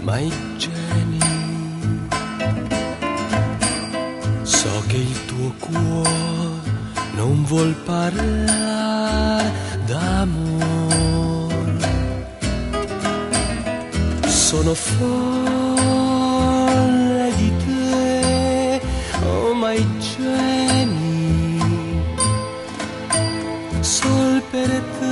my Jenny. So che il tuo cuore non vuol parlare d'amore. Sono folle di te, oh my Jenny. Sol per te